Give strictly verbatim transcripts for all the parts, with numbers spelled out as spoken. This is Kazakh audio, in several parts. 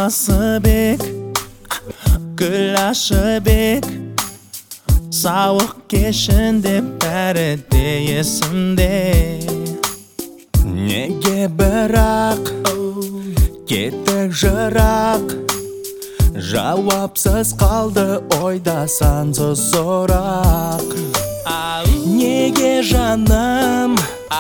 болмасы бек, гүл ашы бек. Сауық кешінде бәрі де есімде. Неге бірақ кеттік жырақ, жауапсыз қалды ойда сансыз сұрақ. Неге жаным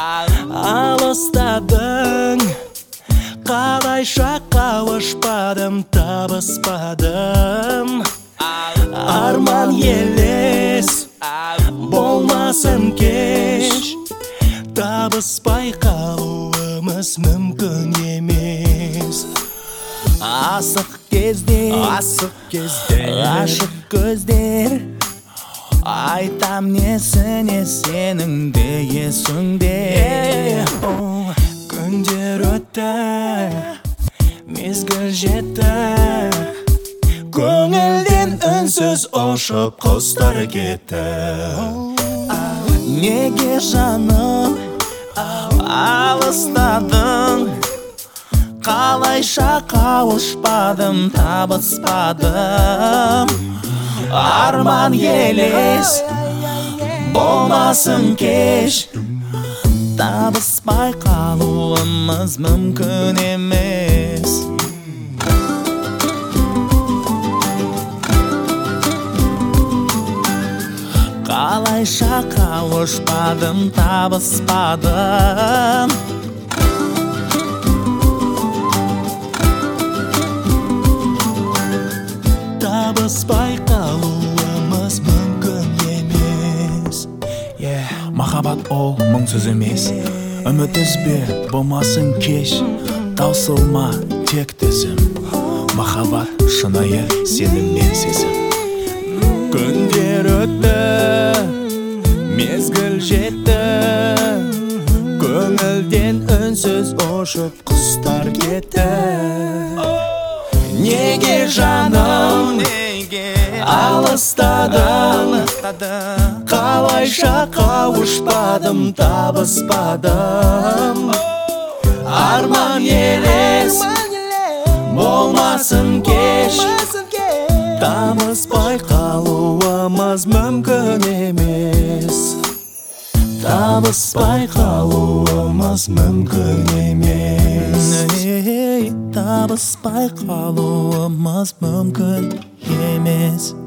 алыстадың, қалайша қауышпадым, табыспадым. Арман елес болмасын кеш, табыспай қалуымыз мүмкін емес. Асық кезде, асық кезде, ашық көздер, айтам несіне сенің де есіңде. Күндер өтті, мезгіл жетті, көңілден үнсіз ұшып құстар кетті. Неге жаным алыстадың, қалайша қауышпадым, табыспадым. Арман елес болмасын кеш, табыспай қалуымыз мүмкін емес. Қалайша қауышпадым, табыспадым. Табыспай қалуымыз мүмкін емес. Махаббат ол мың сөз емес, үміт үзбе болмасын кеш, таусылма тек төзім. Махаббат шынайы сенім мен сезім. Күндер өтті, мезгіл жетті, көңілден үнсіз ұшып құстар кетті. Неге жаным алыстадым, қалайша қауышпадым, табыспадым. Арман елес болмасын кеш, табыспай қалуымыз мүмкін емес. Табыспай қалуымыз мүмкін емес. Табыспай қалуымыз мүмкін емес.